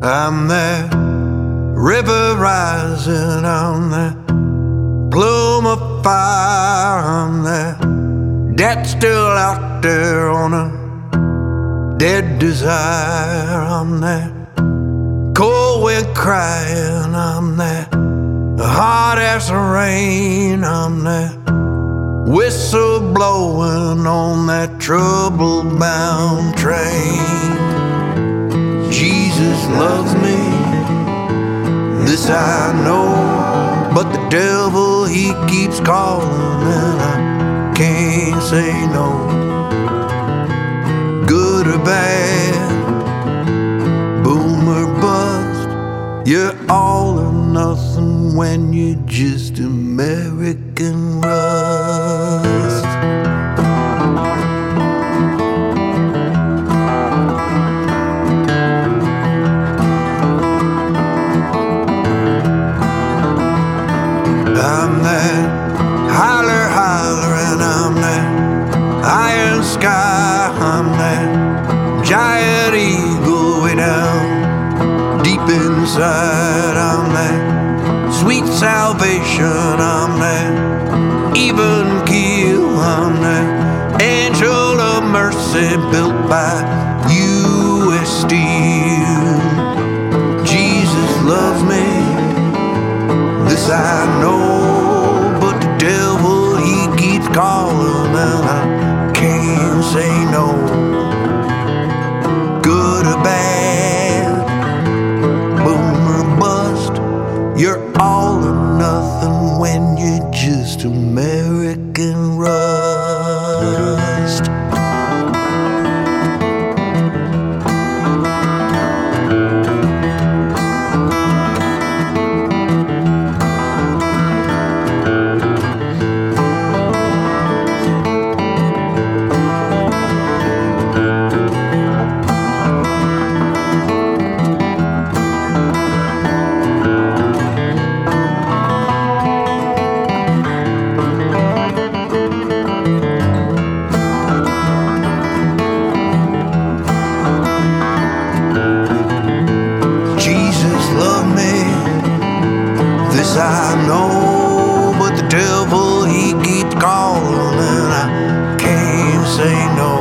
I'm that river rising, I'm that plume of fire, I'm that still out there on a dead desire. I'm that cold wind crying, I'm that hot as rain, I'm that whistle blowing on that trouble-bound train. Jesus loves me, this I know, but the devil, he keeps calling and I can't say no. Good or bad, boom or bust, you're all or nothing when you're just American rust. I'm that holler, and I'm that iron sky, I'm that giant eagle way down deep inside. I'm that sweet salvation, I'm that even keel, I'm that angel of mercy built by U.S. Steel. Jesus loves me, this I know, but the devil, he keeps calling and I can't say no. Good or bad, boom or bust, you're all or nothing when you're just American rust. I know, but the devil, he keeps calling and I can't say no.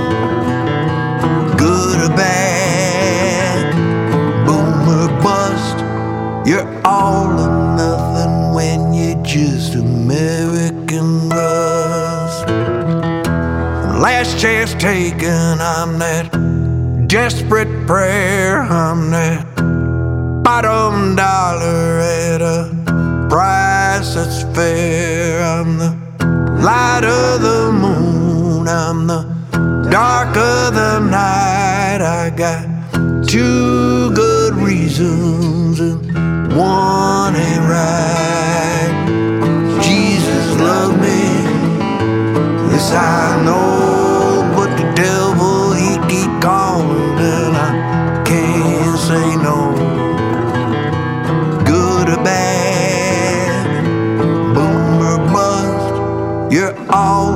Good or bad, boom or bust, you're all or nothing when you're just American rust. Last chance taken, I'm that desperate prayer, I'm that bottom dollar at a price that's fair. I'm the light of the moon, I'm the dark of the night. I got two good reasons and one ain't right. Jesus loved me, this I know, but the devil, he keep calling and I can't say no. Good or bad, boom or bust, you're all